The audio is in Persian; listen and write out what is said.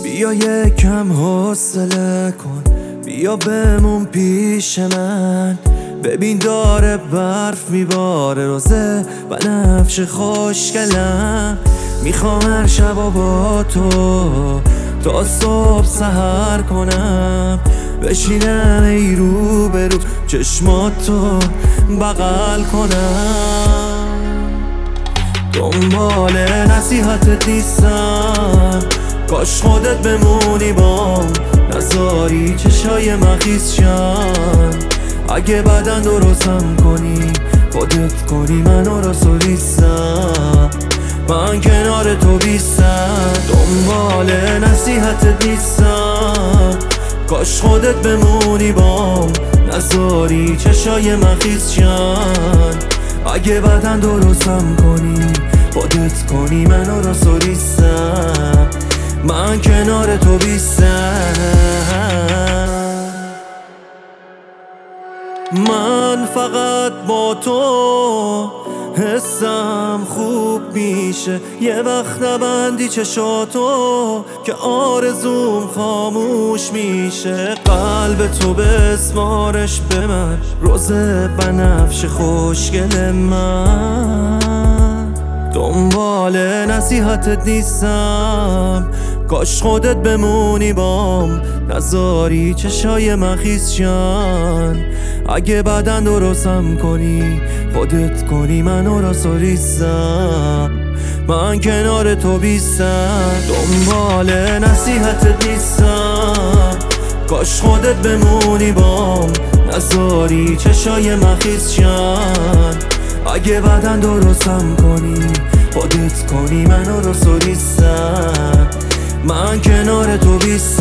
بیا یکم حوصله کن، بیا بمون پیش من. ببین داره برف میباره، روزه بنفش خوشگلم. میخوام هر شب با تو تا صبح سحر کنم. بشینم ای رو به رو چشماتو بغل کنم. دنبال نصیحتت نیستم، کاش خودت بمونی بام. نذاری چشای من خیس شن، اگه بدن درستم کنی خودت کنی منو را سوریستم. من کنار تو بیستم، دنبال نصیحتت نیستم، کاش خودت بمونی بام. نذاری چشای من خیس شن، اگه بدن درستم کنی خودت کنی منو را سوریستم. من کنار تو بیستم. من فقط با تو حسم خوب میشه. یه وقت نبندی چشاتو که آرزوم خاموش میشه. قلب تو بسمارش به من، روزه بنفش خوشگل من. دنبال نصیحتت نیستم، کاش خودت بمونی بام. نذاری چشای من خیس شن، اگه بدن درستم کنی خودت کنی منو را سوریستم. من کنار تو بیستم، دنبال نصیحتت نیستم، کاش خودت بمونی بام. نذاری چشای من خیس شن، اگه بدن درستم کنی خودت کنی منو را سوریستم. من کنار تو بیستم.